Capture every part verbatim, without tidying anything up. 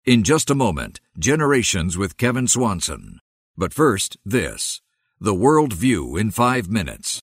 In just a moment, Generations with Kevin Swanson. But first, this. The World View in five minutes.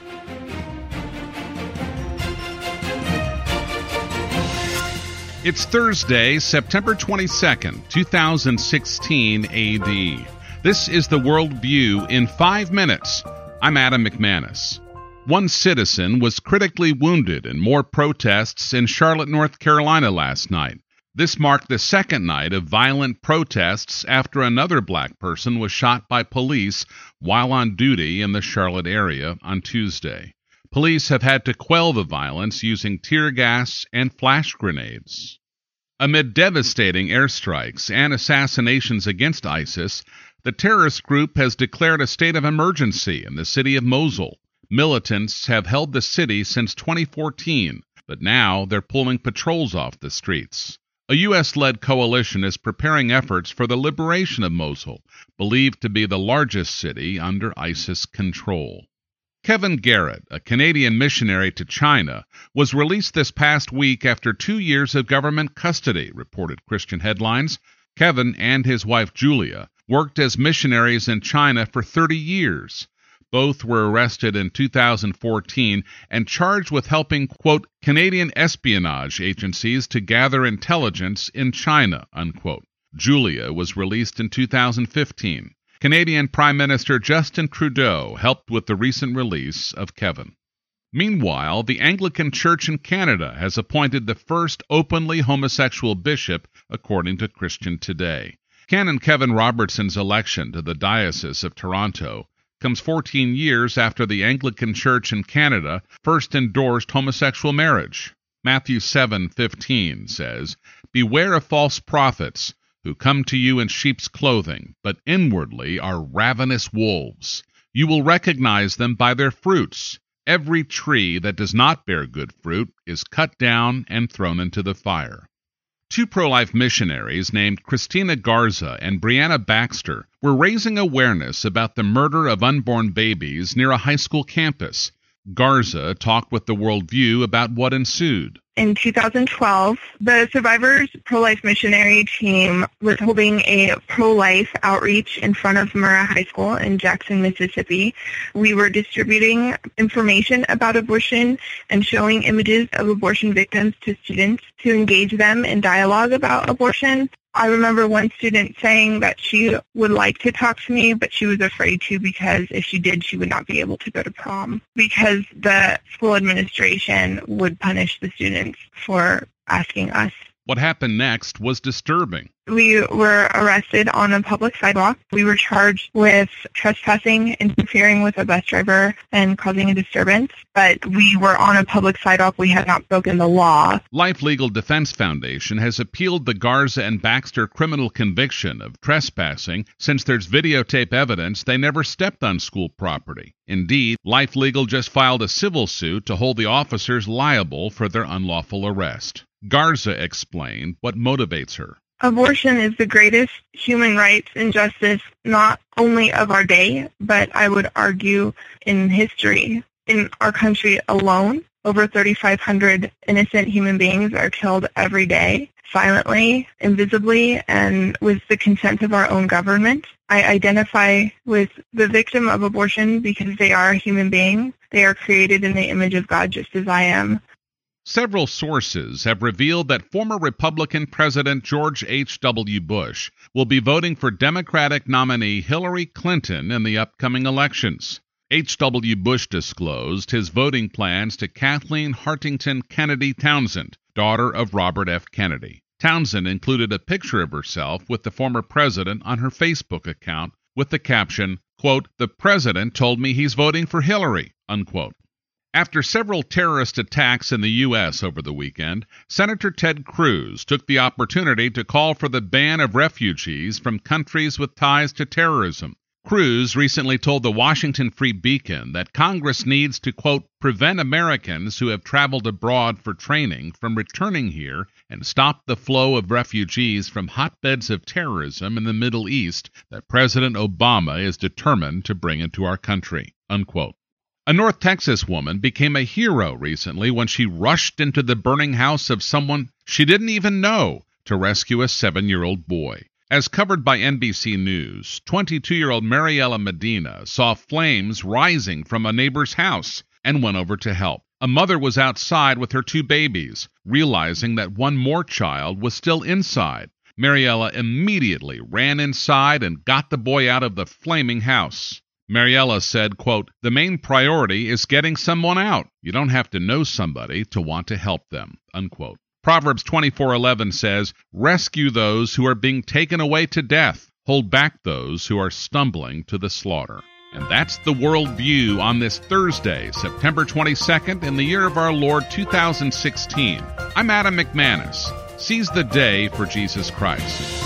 It's Thursday, September twenty-second, two thousand sixteen A D. This is the World View in five minutes. I'm Adam McManus. One citizen was critically wounded in more protests in Charlotte, North Carolina last night. This marked the second night of violent protests after another black person was shot by police while on duty in the Charlotte area on Tuesday. Police have had to quell the violence using tear gas and flash grenades. Amid devastating airstrikes and assassinations against ISIS, the terrorist group has declared a state of emergency in the city of Mosul. Militants have held the city since twenty fourteen, but now they're pulling patrols off the streets. A U S-led coalition is preparing efforts for the liberation of Mosul, believed to be the largest city under ISIS control. Kevin Garrett, a Canadian missionary to China, was released this past week after two years of government custody, reported Christian Headlines. Kevin and his wife Julia worked as missionaries in China for thirty years. Both were arrested in two thousand fourteen and charged with helping, quote, Canadian espionage agencies to gather intelligence in China, unquote. Julia was released in two thousand fifteen. Canadian Prime Minister Justin Trudeau helped with the recent release of Kevin. Meanwhile, the Anglican Church in Canada has appointed the first openly homosexual bishop, according to Christian Today. Canon Kevin Robertson's election to the Diocese of Toronto comes fourteen years after the Anglican Church in Canada first endorsed homosexual marriage. Matthew seven fifteen says, "Beware of false prophets, who come to you in sheep's clothing, but inwardly are ravenous wolves. You will recognize them by their fruits. Every tree that does not bear good fruit is cut down and thrown into the fire." Two pro-life missionaries named Christina Garza and Brianna Baxter were raising awareness about the murder of unborn babies near a high school campus. Garza talked with the World View about what ensued. In two thousand twelve, the Survivors Pro-Life Missionary Team was holding a pro-life outreach in front of Murrah High School in Jackson, Mississippi. We were distributing information about abortion and showing images of abortion victims to students to engage them in dialogue about abortion. I remember one student saying that she would like to talk to me, but she was afraid to because if she did, she would not be able to go to prom because the school administration would punish the students for asking us. What happened next was disturbing. We were arrested on a public sidewalk. We were charged with trespassing, interfering with a bus driver, and causing a disturbance. But we were on a public sidewalk. We had not broken the law. Life Legal Defense Foundation has appealed the Garza and Baxter criminal conviction of trespassing since there's videotape evidence they never stepped on school property. Indeed, Life Legal just filed a civil suit to hold the officers liable for their unlawful arrest. Garza explained what motivates her. Abortion is the greatest human rights injustice, not only of our day, but I would argue in history. In our country alone, over thirty-five hundred innocent human beings are killed every day, silently, invisibly, and with the consent of our own government. I identify with the victim of abortion because they are a human being. They are created in the image of God just as I am. Several sources have revealed that former Republican President George H W Bush will be voting for Democratic nominee Hillary Clinton in the upcoming elections. H W Bush disclosed his voting plans to Kathleen Hartington Kennedy Townsend, daughter of Robert F. Kennedy. Townsend included a picture of herself with the former president on her Facebook account with the caption, quote, "The president told me he's voting for Hillary," unquote. After several terrorist attacks in the U S over the weekend, Senator Ted Cruz took the opportunity to call for the ban of refugees from countries with ties to terrorism. Cruz recently told the Washington Free Beacon that Congress needs to, quote, prevent Americans who have traveled abroad for training from returning here and stop the flow of refugees from hotbeds of terrorism in the Middle East that President Obama is determined to bring into our country, unquote. A North Texas woman became a hero recently when she rushed into the burning house of someone she didn't even know to to rescue a seven-year-old boy. As covered by N B C News, twenty-two-year-old Mariela Medina saw flames rising from a neighbor's house and went over to help. A mother was outside with her two babies, realizing that one more child was still inside. Mariela immediately ran inside and got the boy out of the flaming house. Mariela said, quote, "The main priority is getting someone out. You don't have to know somebody to want to help them," unquote. Proverbs twenty-four eleven says, "Rescue those who are being taken away to death. Hold back those who are stumbling to the slaughter." And that's the World View on this Thursday, September twenty-second, in the year of our Lord two thousand sixteen. I'm Adam McManus. Seize the day for Jesus Christ.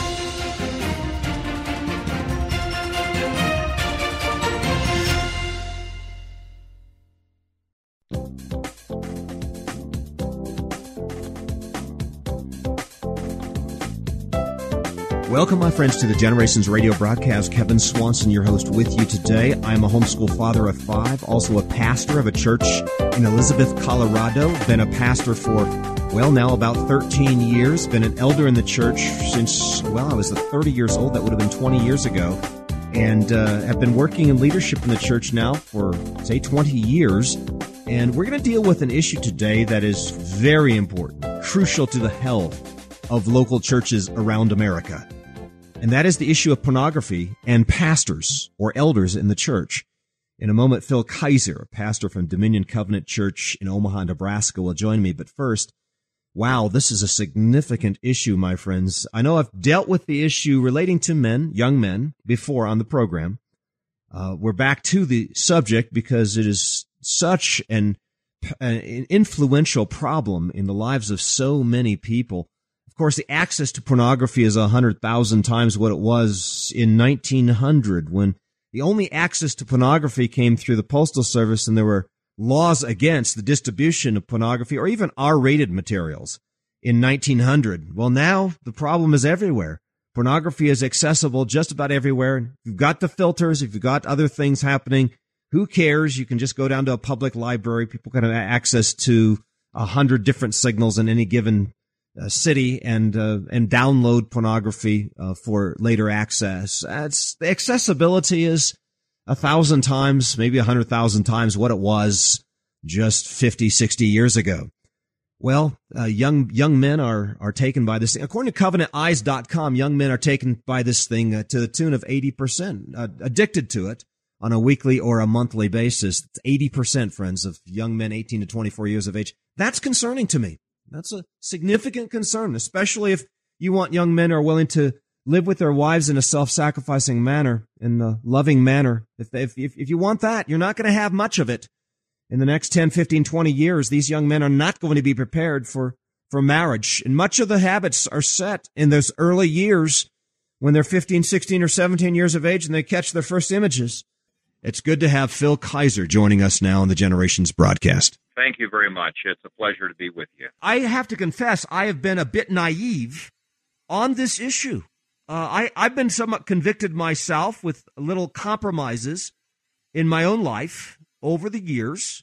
Welcome, my friends, to the Generations Radio broadcast. Kevin Swanson, your host, with you today. I'm a homeschool father of five, also a pastor of a church in Elizabeth, Colorado. Been a pastor for, well, now about thirteen years. Been an elder in the church since, well, I was thirty years old. That would have been twenty years ago. And uh, have been working in leadership in the church now for, say, twenty years. And we're going to deal with an issue today that is very important, crucial to the health of local churches around America. And that is the issue of pornography and pastors or elders in the church. In a moment, Phil Kaiser, a pastor from Dominion Covenant Church in Omaha, Nebraska, will join me. But first, wow, this is a significant issue, my friends. I know I've dealt with the issue relating to men, young men, before on the program. Uh, we're back to the subject because it is such an, an influential problem in the lives of so many people. Of course, the access to pornography is one hundred thousand times what it was in nineteen hundred, when the only access to pornography came through the Postal Service and there were laws against the distribution of pornography or even R-rated materials in nineteen hundred. Well, now the problem is everywhere. Pornography is accessible just about everywhere. If you've got the filters, if you've got other things happening, who cares? You can just go down to a public library. People can have access to one hundred different signals in any given Uh, city and uh, and download pornography uh, for later access. It's, the accessibility is a thousand times, maybe a hundred thousand times what it was just fifty, sixty years ago. Well, uh, young young men are are taken by this thing. According to Covenant Eyes dot com, young men are taken by this thing uh, to the tune of eighty percent, uh, addicted to it on a weekly or a monthly basis. It's eighty percent, friends, of young men eighteen to twenty-four years of age. That's concerning to me. That's a significant concern, especially if you want young men who are willing to live with their wives in a self-sacrificing manner, in a loving manner. If, if, if you want that, you're not going to have much of it. In the next ten, fifteen, twenty years, these young men are not going to be prepared for, for marriage. And much of the habits are set in those early years when they're fifteen, sixteen, or seventeen years of age and they catch their first images. It's good to have Phil Kaiser joining us now on the Generations broadcast. Thank you very much. It's a pleasure to be with you. I have to confess, I have been a bit naive on this issue. Uh, I, I've been somewhat convicted myself with little compromises in my own life over the years,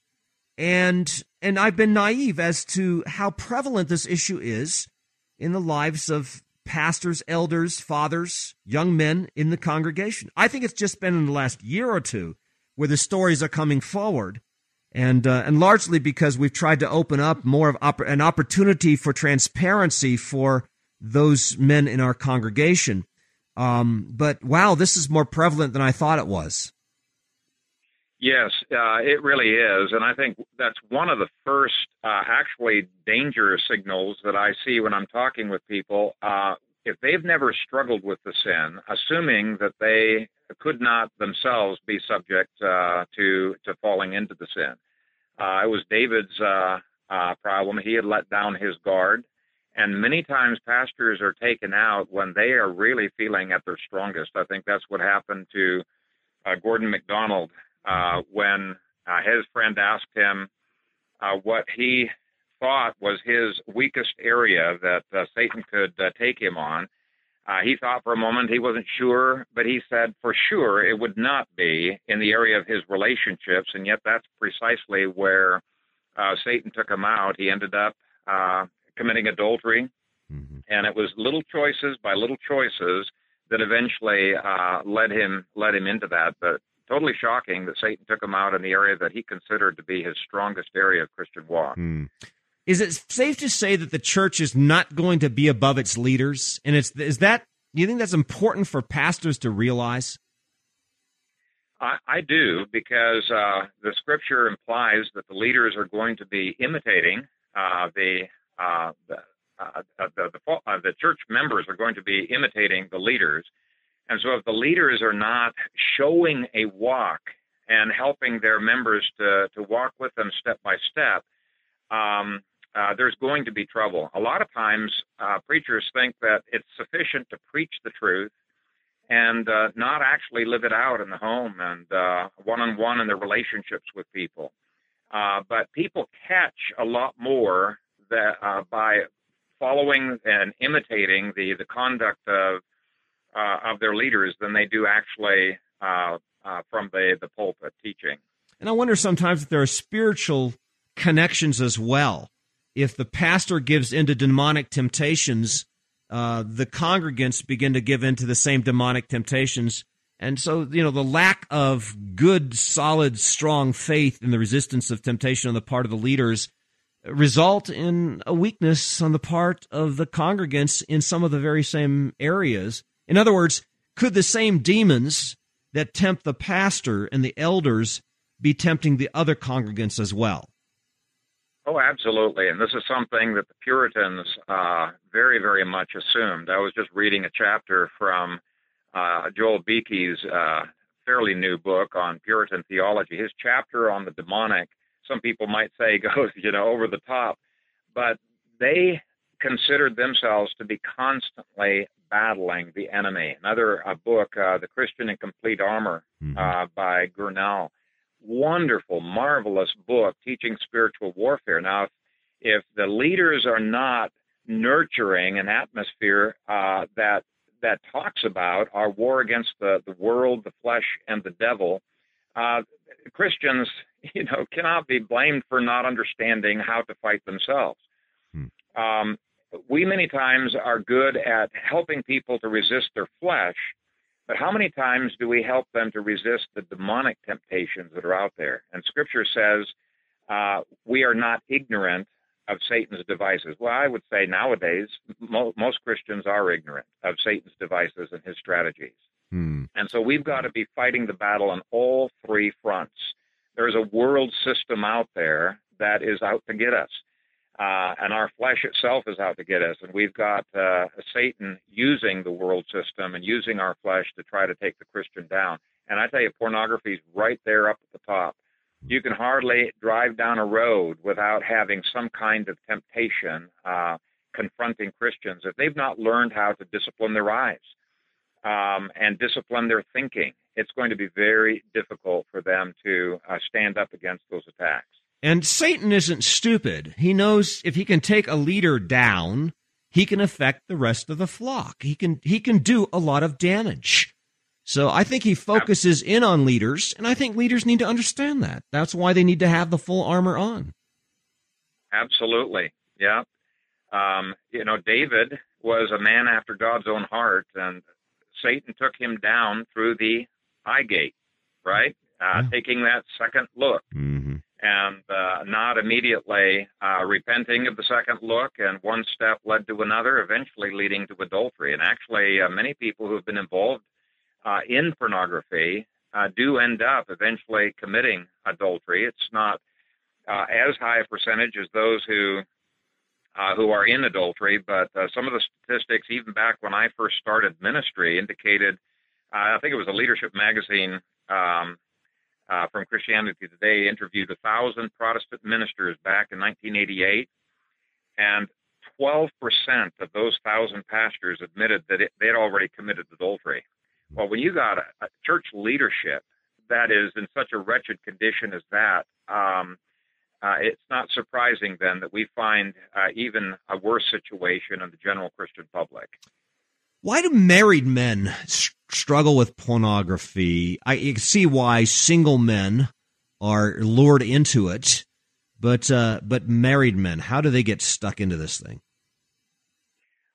and and I've been naive as to how prevalent this issue is in the lives of pastors, elders, fathers, young men in the congregation. I think it's just been in the last year or two where the stories are coming forward. And uh, and largely because we've tried to open up more of op- an opportunity for transparency for those men in our congregation. Um, but, wow, this is more prevalent than I thought it was. Yes, uh, it really is. And I think that's one of the first uh, actually danger signals that I see when I'm talking with people. Uh, if they've never struggled with the sin, assuming that they could not themselves be subject uh, to to falling into the sin. Uh, it was David's uh, uh, problem. He had let down his guard, and many times pastors are taken out when they are really feeling at their strongest. I think that's what happened to uh, Gordon MacDonald uh, when uh, his friend asked him uh, what he thought was his weakest area that uh, Satan could uh, take him on. Uh, he thought for a moment, he wasn't sure, but he said for sure it would not be in the area of his relationships, and yet that's precisely where uh, Satan took him out. He ended up uh, committing adultery. Mm-hmm. And it was little choices by little choices that eventually uh, led him led him into that. But totally shocking that Satan took him out in the area that he considered to be his strongest area of Christian walk. Mm. Is it safe to say that the church is not going to be above its leaders? And it's is that do you think that's important for pastors to realize? I, I do, because uh, the Scripture implies that the leaders are going to be imitating uh, the, uh, the, uh, the, the, uh, the church members are going to be imitating the leaders. And so if the leaders are not showing a walk and helping their members to, to walk with them step by step, um, uh, there's going to be trouble. A lot of times uh, preachers think that it's sufficient to preach the truth and uh, not actually live it out in the home and uh, one-on-one in their relationships with people. Uh, but people catch a lot more that, uh, by following and imitating the, the conduct of uh, of their leaders than they do actually uh, uh, from the, the pulpit teaching. And I wonder sometimes if there are spiritual connections as well. If the pastor gives into demonic temptations, uh, the congregants begin to give into the same demonic temptations. And so, you know, the lack of good, solid, strong faith in the resistance of temptation on the part of the leaders result in a weakness on the part of the congregants in some of the very same areas. In other words, could the same demons that tempt the pastor and the elders be tempting the other congregants as well? Oh, absolutely. And this is something that the Puritans uh, very, very much assumed. I was just reading a chapter from uh, Joel Beeke's uh, fairly new book on Puritan theology. His chapter on the demonic, some people might say, goes, you know, over the top. But they considered themselves to be constantly battling the enemy. Another a book, uh, The Christian in Complete Armor, mm-hmm. uh, by Gurnall. Wonderful, marvelous book teaching spiritual warfare. Now, if, if the leaders are not nurturing an atmosphere uh, that that talks about our war against the, the world, the flesh, and the devil, uh, Christians, you know, cannot be blamed for not understanding how to fight themselves. Hmm. Um, we many times are good at helping people to resist their flesh, but how many times do we help them to resist the demonic temptations that are out there? And Scripture says uh, we are not ignorant of Satan's devices. Well, I would say nowadays mo- most Christians are ignorant of Satan's devices and his strategies. Hmm. And so we've got to be fighting the battle on all three fronts. There's a world system out there that is out to get us. Uh, and our flesh itself is out to get us. And we've got uh, Satan using the world system and using our flesh to try to take the Christian down. And I tell you, pornography is right there up at the top. You can hardly drive down a road without having some kind of temptation uh, confronting Christians if they've not learned how to discipline their eyes um, and discipline their thinking. It's going to be very difficult for them to uh, stand up against those attacks. And Satan isn't stupid. He knows if he can take a leader down, he can affect the rest of the flock. He can he can do a lot of damage. So I think he focuses in on leaders, and I think leaders need to understand that. That's why they need to have the full armor on. Absolutely, yeah. Um, you know, David was a man after God's own heart, and Satan took him down through the eye gate, right? Uh, yeah. Taking that second look. Mm-hmm. And uh, not immediately uh, repenting of the second look, and one step led to another, eventually leading to adultery. And actually, uh, many people who have been involved uh, in pornography uh, do end up eventually committing adultery. It's not uh, as high a percentage as those who uh, who are in adultery, but uh, some of the statistics, even back when I first started ministry, indicated, uh, I think it was a Leadership magazine um Uh, from Christianity Today, interviewed one thousand Protestant ministers back in nineteen eighty-eight, and twelve percent of those one thousand pastors admitted that it, they had already committed adultery. Well, when you got a, a church leadership that is in such a wretched condition as that, um, uh, it's not surprising then that we find uh, even a worse situation in the general Christian public. Why do married men st- struggle with pornography? I you can see why single men are lured into it, but uh, but married men, how do they get stuck into this thing?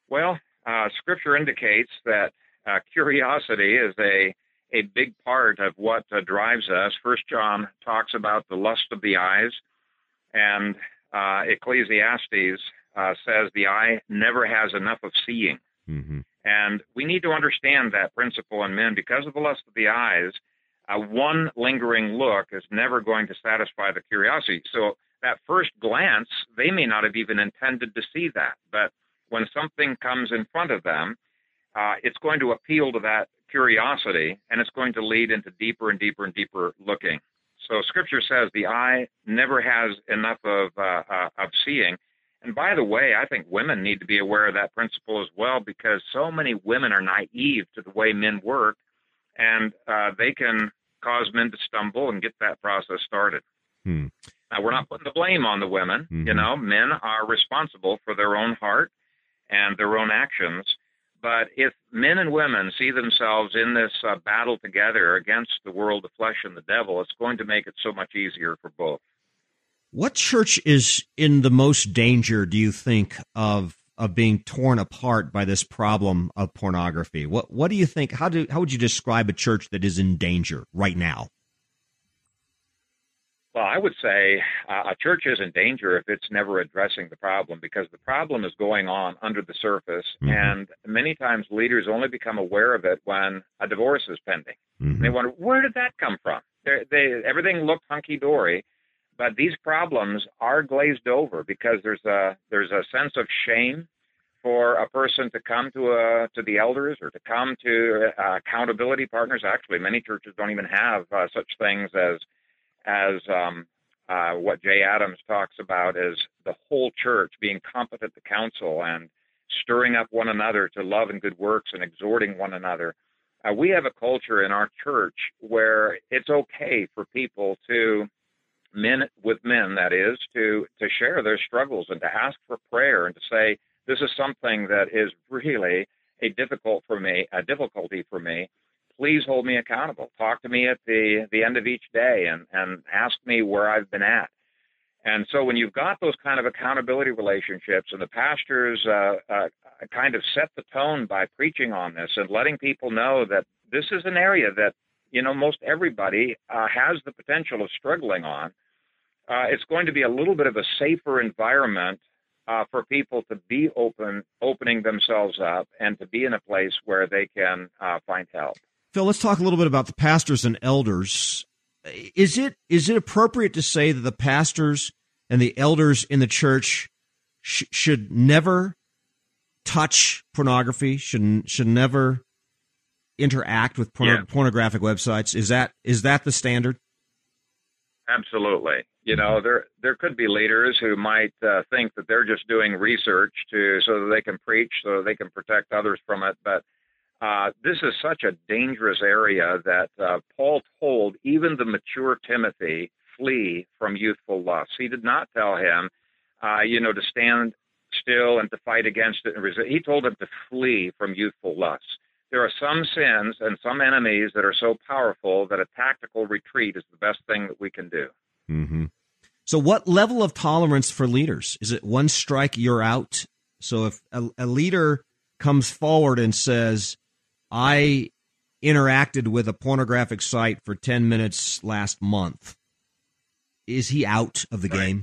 Well, uh, Scripture indicates that uh, curiosity is a a big part of what uh, drives us. First John talks about the lust of the eyes, and uh, Ecclesiastes uh, says the eye never has enough of seeing. Mm-hmm. And we need to understand that principle in men. Because of the lust of the eyes, uh, one lingering look is never going to satisfy the curiosity. So that first glance, they may not have even intended to see that. But when something comes in front of them, uh, it's going to appeal to that curiosity, and it's going to lead into deeper and deeper and deeper looking. So Scripture says the eye never has enough of uh, uh, of seeing. And by the way, I think women need to be aware of that principle as well, because so many women are naive to the way men work, and uh, they can cause men to stumble and get that process started. Hmm. Now, we're not putting the blame on the women. Mm-hmm. You know, men are responsible for their own heart and their own actions. But if men and women see themselves in this uh, battle together against the world, the flesh, and the devil, it's going to make it so much easier for both. What church is in the most danger, do you think, of of being torn apart by this problem of pornography? What what do you think? How do how would you describe a church that is in danger right now? Well, I would say uh, a church is in danger if it's never addressing the problem, because the problem is going on under the surface, mm-hmm. and many times leaders only become aware of it when a divorce is pending. Mm-hmm. They wonder, where did that come from? They, they, everything looked hunky-dory, but these problems are glazed over because there's a there's a sense of shame for a person to come to a to the elders or to come to uh, accountability partners. Actually, many churches don't even have uh, such things as as um, uh, what Jay Adams talks about as the whole church being competent to counsel and stirring up one another to love and good works and exhorting one another. Uh, we have a culture in our church where it's okay for people to, men with men, that is, to, to share their struggles and to ask for prayer and to say, this is something that is really a difficult for me, a difficulty for me. Please hold me accountable. Talk to me at the, the end of each day and, and ask me where I've been at. And so when you've got those kind of accountability relationships and the pastors uh, uh, kind of set the tone by preaching on this and letting people know that this is an area that, you know, most everybody uh, has the potential of struggling on, uh, it's going to be a little bit of a safer environment uh, for people to be open, opening themselves up and to be in a place where they can uh, find help. Phil, let's talk a little bit about the pastors and elders. Is it is it appropriate to say that the pastors and the elders in the church sh- should never touch pornography, should should never interact with porno- yeah. pornographic websites? Is that is that the standard? Absolutely. You know, there there could be leaders who might uh, think that they're just doing research to so that they can preach, so that they can protect others from it, but Uh, this is such a dangerous area that uh, Paul told even the mature Timothy, flee from youthful lusts. He did not tell him, uh, you know, to stand still and to fight against it and resist. He told him to flee from youthful lusts. There are some sins and some enemies that are so powerful that a tactical retreat is the best thing that we can do. Mm-hmm. So what level of tolerance for leaders? Is it one strike, you're out? So if a, a leader comes forward and says, I interacted with a pornographic site for ten minutes last month, is he out of the right. game?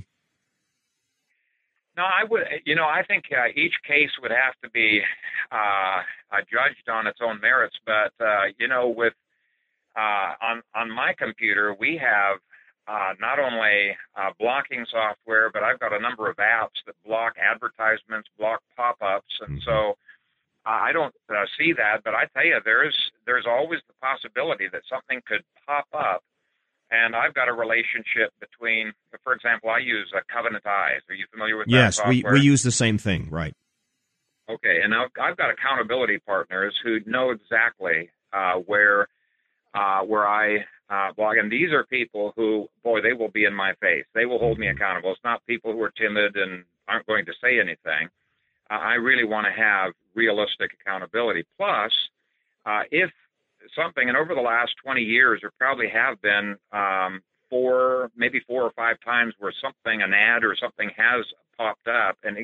No, I would, you know, I think uh, each case would have to be uh, uh, judged on its own merits. But, uh, you know, with uh, on, on my computer, we have uh, not only uh, blocking software, but I've got a number of apps that block advertisements, block pop-ups. And Mm-hmm. so Uh, I don't uh, see that, but I tell you, there's there's always the possibility that something could pop up, and I've got a relationship between, for example, I use uh, Covenant Eyes. Are you familiar with that Yes, software? we, we use the same thing, right. Okay, and I've, I've got accountability partners who know exactly uh, where uh, where I uh, blog, and these are people who, boy, they will be in my face. They will hold me accountable. It's not people who are timid and aren't going to say anything. Uh, I really want to have realistic accountability. Plus, uh, if something, and over the last twenty years, there probably have been um, four, maybe four or five times where something, an ad or something has popped up, and it gets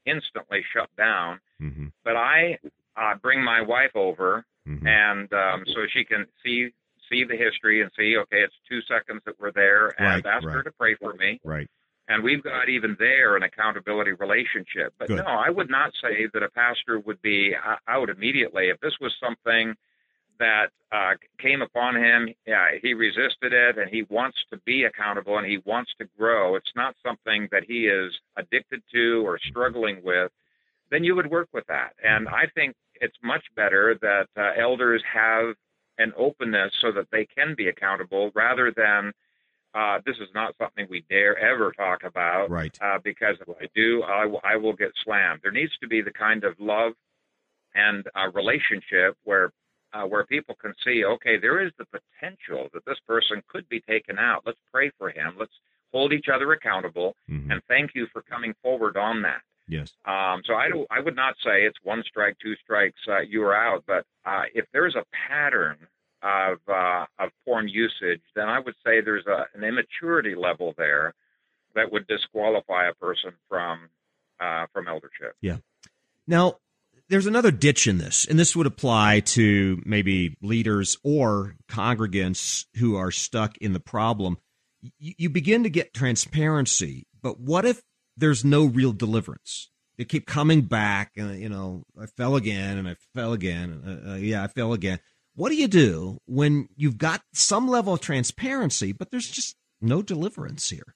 instantly shut down. Mm-hmm. But I uh, bring my wife over, Mm-hmm. and um, so she can see see the history and see, okay, it's two seconds that we're there, and Right, ask right. her to pray for me. Right. And we've got even there an accountability relationship. But Good. no, I would not say that a pastor would be uh, out immediately. If this was something that uh, came upon him, yeah, he resisted it, and he wants to be accountable, and he wants to grow. It's not something that he is addicted to or struggling with. Then you would work with that. And I think it's much better that uh, elders have an openness so that they can be accountable rather than uh, this is not something we dare ever talk about. Right. Uh, because if I do, I, w- I will get slammed. There needs to be the kind of love and uh, relationship where uh, where people can see, okay, there is the potential that this person could be taken out. Let's pray for him. Let's hold each other accountable, Mm-hmm. and thank you for coming forward on that. Yes. Um, so I, do, I would not say it's one strike, two strikes, uh, you are out. But uh, if there's a pattern of uh, of porn usage, then I would say there's a, an immaturity level there that would disqualify a person from uh, from eldership. Yeah. Now, there's another ditch in this, and this would apply to maybe leaders or congregants who are stuck in the problem. You, you begin to get transparency, but what if there's no real deliverance? They keep coming back, and you know, I fell again, and I fell again, and uh, uh, yeah, I fell again. What do you do when you've got some level of transparency, but there's just no deliverance here?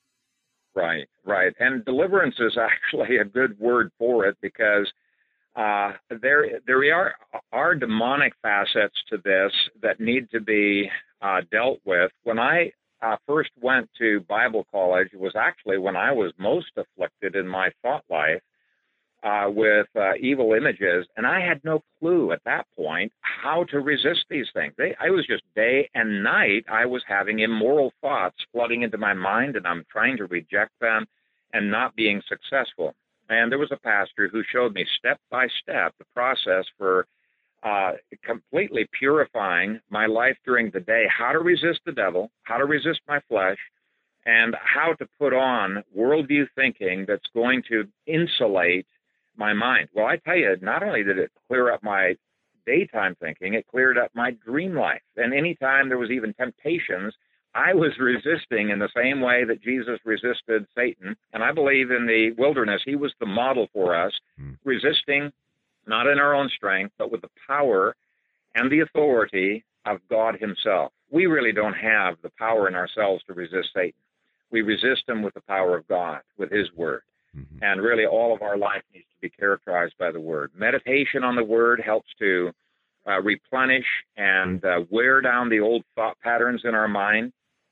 Right, right. And deliverance is actually a good word for it, because uh, there there are, are demonic facets to this that need to be uh, dealt with. When I uh, first went to Bible college, it was actually when I was most afflicted in my thought life uh, with uh, evil images, and I had no clue at that point how to resist these things. They, I was just day and night, I was having immoral thoughts flooding into my mind, and I'm trying to reject them and not being successful. And there was a pastor who showed me step by step the process for uh, completely purifying my life during the day, how to resist the devil, how to resist my flesh, and how to put on worldview thinking that's going to insulate my mind. Well, I tell you, not only did it clear up my daytime thinking, it cleared up my dream life. And anytime there was even temptations, I was resisting in the same way that Jesus resisted Satan. And I believe in the wilderness, he was the model for us, mm. resisting not in our own strength, but with the power and the authority of God himself. We really don't have the power in ourselves to resist Satan. We resist him with the power of God, with his word. Mm-hmm. And really all of our life needs to be characterized by the word. Meditation on the word helps to uh, replenish and uh, wear down the old thought patterns in our mind.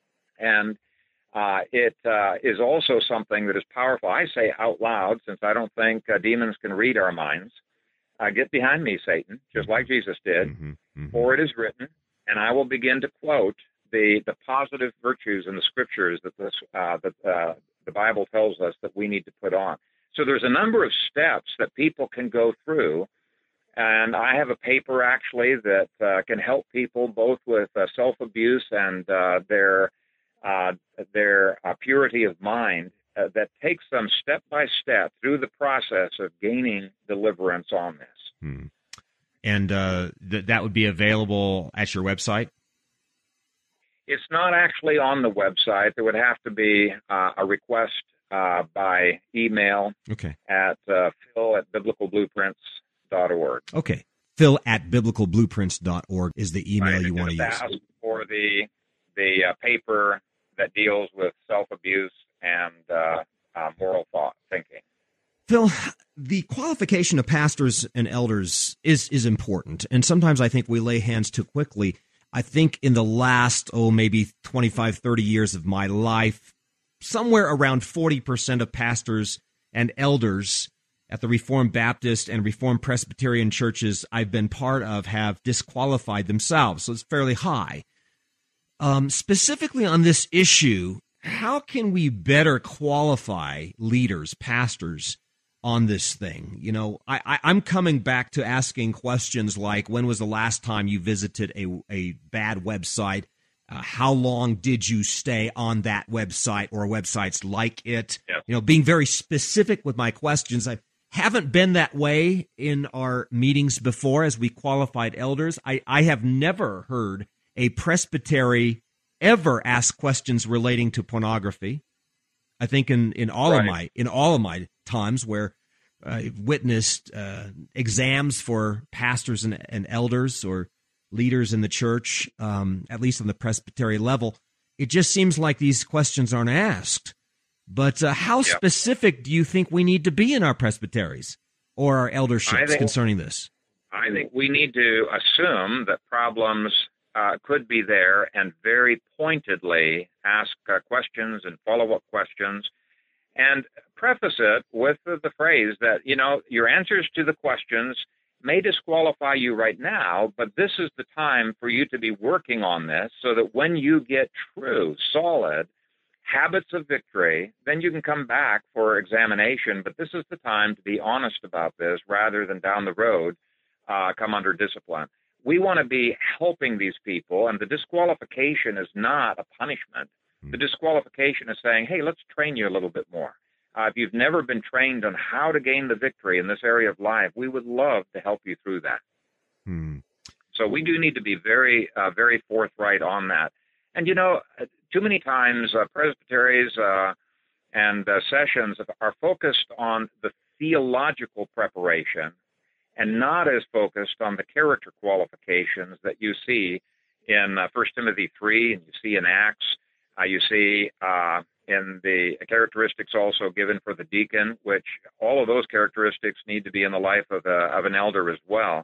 And uh, it uh, is also something that is powerful. I say out loud, since I don't think uh, demons can read our minds, uh, get behind me, Satan, just like Jesus did, mm-hmm. Mm-hmm. for it is written, and I will begin to quote the, the positive virtues in the scriptures that, this, uh, that uh, the Bible tells us that we need to put on. So there's a number of steps that people can go through, and I have a paper actually that uh, can help people both with uh, self-abuse and uh, their Uh, their uh, purity of mind uh, that takes them step by step through the process of gaining deliverance on this. Hmm. And uh, th- that would be available at your website? It's not actually on the website. There would have to be uh, a request uh, by email okay. at uh, phil at biblical blueprints dot org. Okay. Phil at biblical blueprints dot org is the email right. you want to use. Ask for the, the uh, paper that deals with self-abuse and uh, uh, moral thought thinking. Phil, the qualification of pastors and elders is is important, and sometimes I think we lay hands too quickly. I think in the last, oh, maybe twenty-five, thirty years of my life, somewhere around forty percent of pastors and elders at the Reformed Baptist and Reformed Presbyterian churches I've been part of have disqualified themselves, so it's fairly high. Um, specifically on this issue, how can we better qualify leaders, pastors, on this thing? You know, I, I, I'm coming back to asking questions like, when was the last time you visited a, a bad website? Uh, how long did you stay on that website or websites like it? Yep. You know, being very specific with my questions. I haven't been that way in our meetings before as we qualified elders. I, I have never heard a presbytery ever ask questions relating to pornography. I think in, in all right. of my in all of my times where I've witnessed uh, exams for pastors and, and elders or leaders in the church, um, at least on the presbytery level, it just seems like these questions aren't asked. But uh, how yep. specific do you think we need to be in our presbyteries or our elderships think, concerning this? I think we need to assume that problems uh, could be there and very pointedly ask uh, questions and follow-up questions and preface it with the, the phrase that, you know, your answers to the questions may disqualify you right now, but this is the time for you to be working on this so that when you get true, solid habits of victory, then you can come back for examination. But this is the time to be honest about this rather than down the road uh, come under discipline. We want to be helping these people, and the disqualification is not a punishment. The disqualification is saying, hey, let's train you a little bit more. Uh, if you've never been trained on how to gain the victory in this area of life, we would love to help you through that. Hmm. So we do need to be very, uh, very forthright on that. And, you know, too many times uh, presbyteries uh, and uh, sessions are focused on the theological preparation and not as focused on the character qualifications that you see in uh, First Timothy three and you see in Acts. Uh, you see uh, in the characteristics also given for the deacon, which all of those characteristics need to be in the life of, a, of an elder as well.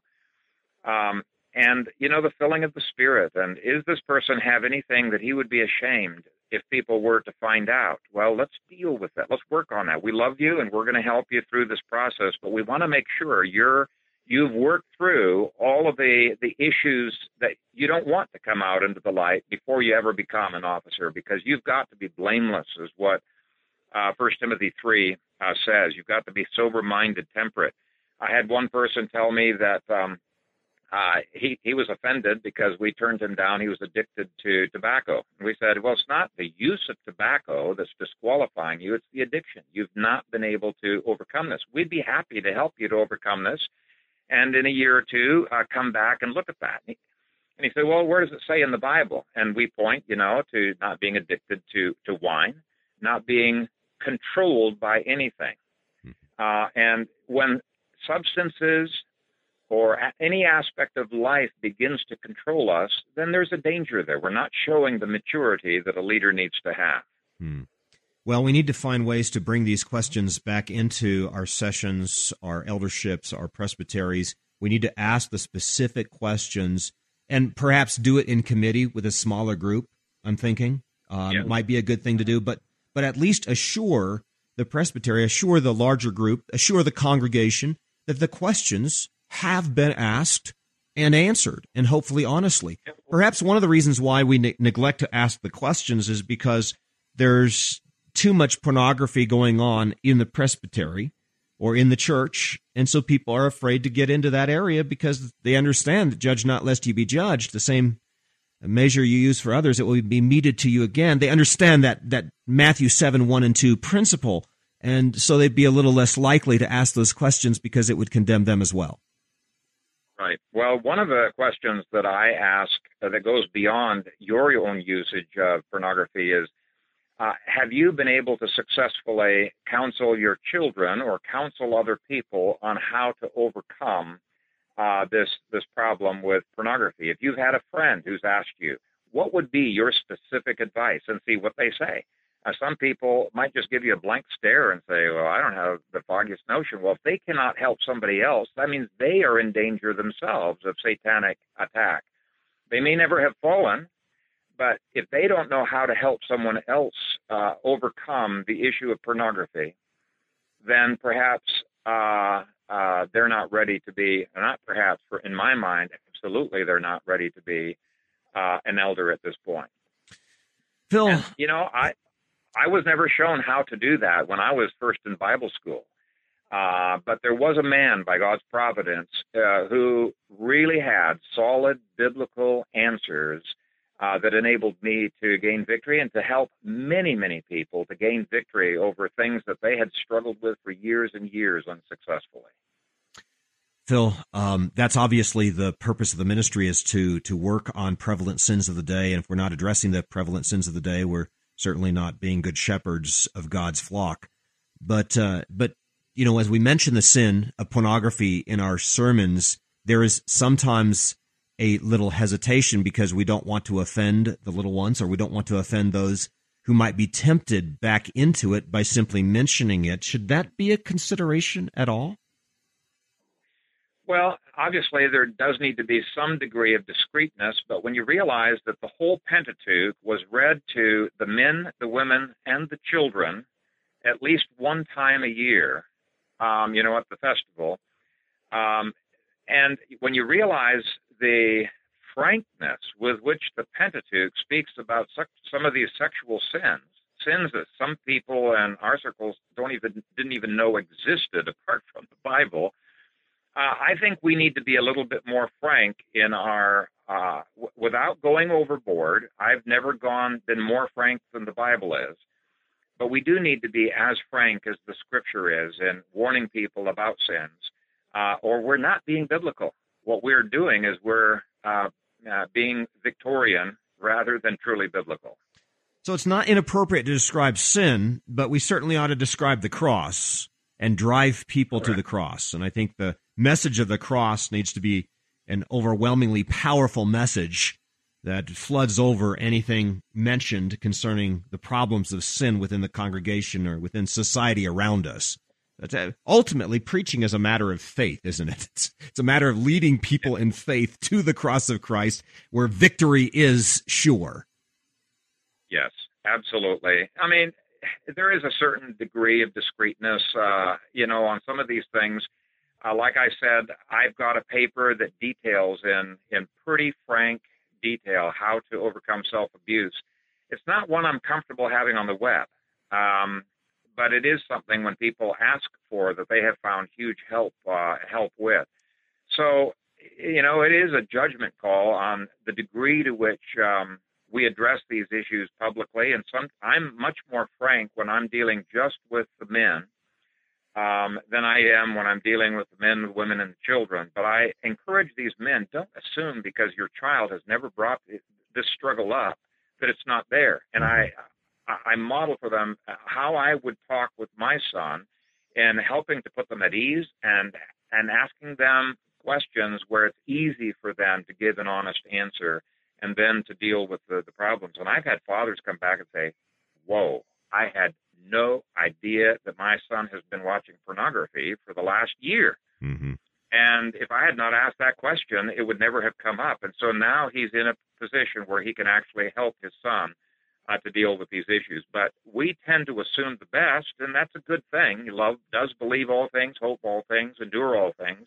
Um, and, you know, the filling of the Spirit. And is this person have anything that he would be ashamed if people were to find out? Well, let's deal with that. Let's work on that. We love you, and we're going to help you through this process, but we want to make sure you're You've worked through all of the, the issues that you don't want to come out into the light before you ever become an officer, because you've got to be blameless, is what uh, First Timothy three uh, says. You've got to be sober-minded, temperate. I had one person tell me that um, uh, he, he was offended because we turned him down. He was addicted to tobacco. And we said, well, it's not the use of tobacco that's disqualifying you. It's the addiction. You've not been able to overcome this. We'd be happy to help you to overcome this. And in a year or two, uh, come back and look at that. And he, and he said, well, where does it say in the Bible? And we point, you know, to not being addicted to, to wine, not being controlled by anything. Uh, and when substances or a- any aspect of life begins to control us, then there's a danger there. We're not showing the maturity that a leader needs to have. Hmm. Well, we need to find ways to bring these questions back into our sessions, our elderships, our presbyteries. We need to ask the specific questions and perhaps do it in committee with a smaller group, I'm thinking. Um, yeah. It might be a good thing to do, but but at least assure the presbytery, assure the larger group, assure the congregation that the questions have been asked and answered, and hopefully honestly. Perhaps one of the reasons why we ne- neglect to ask the questions is because there's too much pornography going on in the presbytery or in the church, and so people are afraid to get into that area because they understand that judge not lest you be judged. The same measure you use for others, it will be meted to you again. They understand that that Matthew seven, one and two principle, and so they'd be a little less likely to ask those questions because it would condemn them as well. Right. Well, one of the questions that I ask uh, that goes beyond your own usage of pornography is, Uh, have you been able to successfully counsel your children or counsel other people on how to overcome uh, this this problem with pornography? If you've had a friend who's asked you, what would be your specific advice, and see what they say? Uh, some people might just give you a blank stare and say, well, I don't have the foggiest notion. Well, if they cannot help somebody else, that means they are in danger themselves of satanic attack. They may never have fallen, but if they don't know how to help someone else uh, overcome the issue of pornography, then perhaps uh, uh, they're not ready to be, not perhaps, for, in my mind, absolutely they're not ready to be uh, an elder at this point. Phil. And, you know, I, I was never shown how to do that when I was first in Bible school. Uh, but there was a man, by God's providence, uh, who really had solid biblical answers uh, that enabled me to gain victory and to help many, many people to gain victory over things that they had struggled with for years and years unsuccessfully. Phil, um, that's obviously the purpose of the ministry, is to to work on prevalent sins of the day. And if we're not addressing the prevalent sins of the day, we're certainly not being good shepherds of God's flock. But, uh, but you know, as we mention the sin of pornography in our sermons, there is sometimes a little hesitation because we don't want to offend the little ones, or we don't want to offend those who might be tempted back into it by simply mentioning it. Should that be a consideration at all? Well, obviously there does need to be some degree of discreetness, but when you realize that the whole Pentateuch was read to the men, the women, and the children at least one time a year, um, you know, at the festival, um, and when you realize the frankness with which the Pentateuch speaks about some of these sexual sins, sins that some people in our circles don't even didn't even know existed apart from the Bible, Uh, I think we need to be a little bit more frank in our, uh, w- without going overboard. I've never gone, been more frank than the Bible is, but we do need to be as frank as the Scripture is in warning people about sins, uh, or we're not being biblical. What we're doing is we're uh, uh, being Victorian rather than truly biblical. So it's not inappropriate to describe sin, but we certainly ought to describe the cross and drive people Correct. To the cross. And I think the message of the cross needs to be an overwhelmingly powerful message that floods over anything mentioned concerning the problems of sin within the congregation or within society around us. That's ultimately, preaching is a matter of faith, isn't it? It's, it's a matter of leading people in faith to the cross of Christ, where victory is sure. Yes, absolutely. I mean, there is a certain degree of discreetness, uh, you know, on some of these things. Uh, like I said, I've got a paper that details in, in pretty frank detail how to overcome self-abuse. It's not one I'm comfortable having on the web, um, but it is something when people ask for that they have found huge help uh, help with. So, you know, it is a judgment call on the degree to which um, we address these issues publicly. And some, I'm much more frank when I'm dealing just with the men um, than I am when I'm dealing with the men, the women, and the children. But I encourage these men, don't assume because your child has never brought this struggle up that it's not there. And I, I model for them how I would talk with my son in helping to put them at ease and, and asking them questions where it's easy for them to give an honest answer and then to deal with the, the problems. And I've had fathers come back and say, whoa, I had no idea that my son has been watching pornography for the last year. Mm-hmm. And if I had not asked that question, it would never have come up. And so now he's in a position where he can actually help his son uh, to deal with these issues. But we tend to assume the best, and that's a good thing. Love does believe all things, hope all things, endure all things.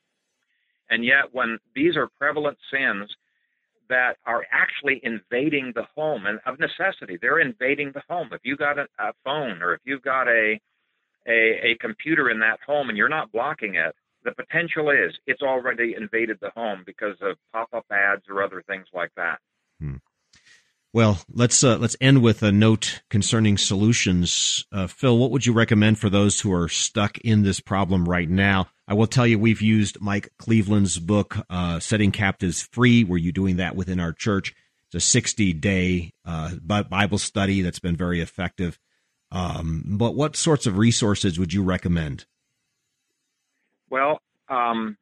And yet when these are prevalent sins that are actually invading the home, and of necessity, they're invading the home. If you've got a, a phone or if you've got a, a a computer in that home and you're not blocking it, the potential is it's already invaded the home because of pop-up ads or other things like that. Hmm. Well, let's uh, let's end with a note concerning solutions. Uh, Phil, what would you recommend for those who are stuck in this problem right now? I will tell you, we've used Mike Cleveland's book, uh, Setting Captives Free. Were you doing that within our church? It's a sixty-day uh, Bible study that's been very effective. Um, but what sorts of resources would you recommend? Well, um,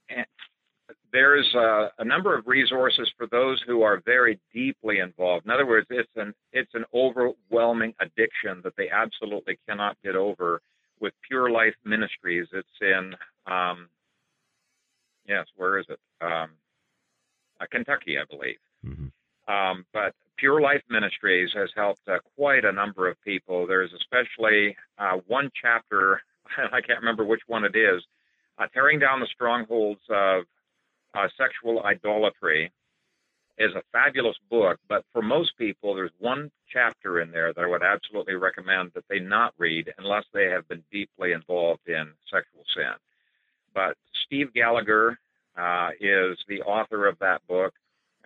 there's a, a number of resources for those who are very deeply involved. In other words, it's an it's an overwhelming addiction that they absolutely cannot get over. With Pure Life Ministries, it's in um, yes, where is it? Um, uh, Kentucky, I believe. Mm-hmm. Um, but Pure Life Ministries has helped uh, quite a number of people. There's especially uh, one chapter, I can't remember which one it is, uh, tearing down the strongholds of Uh, sexual idolatry is a fabulous book, but for most people, there's one chapter in there that I would absolutely recommend that they not read unless they have been deeply involved in sexual sin. But Steve Gallagher uh, is the author of that book, and he's written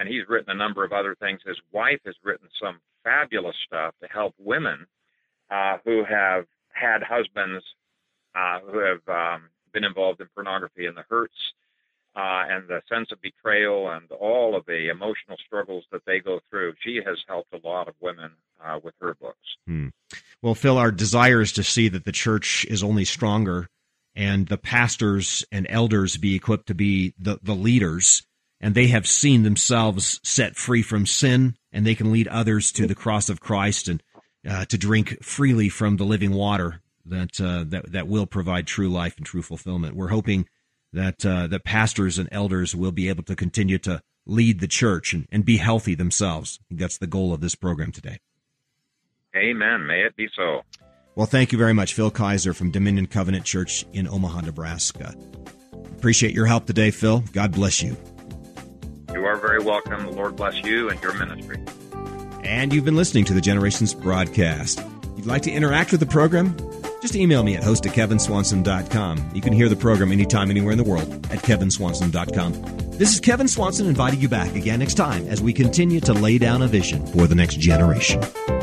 written a number of other things. His wife has written some fabulous stuff to help women uh, who have had husbands uh, who have um, been involved in pornography, and the hurts uh, and the sense of betrayal and all of the emotional struggles that they go through. She has helped a lot of women uh, with her books. Hmm. Well, Phil, our desire is to see that the church is only stronger and the pastors and elders be equipped to be the, the leaders, and they have seen themselves set free from sin, and they can lead others to the cross of Christ and uh, to drink freely from the living water that, uh, that that will provide true life and true fulfillment. We're hoping that uh, that pastors and elders will be able to continue to lead the church and, and be healthy themselves. I think that's the goal of this program today. Amen. May it be so. Well, thank you very much, Phil Kaiser from Dominion Covenant Church in Omaha, Nebraska. Appreciate your help today, Phil. God bless you. You are very welcome. The Lord bless you and your ministry. And you've been listening to the Generations broadcast. If you'd like to interact with the program, just email me at host at kevin swanson dot com. You can hear the program anytime, anywhere in the world at kevin swanson dot com. This is Kevin Swanson inviting you back again next time as we continue to lay down a vision for the next generation.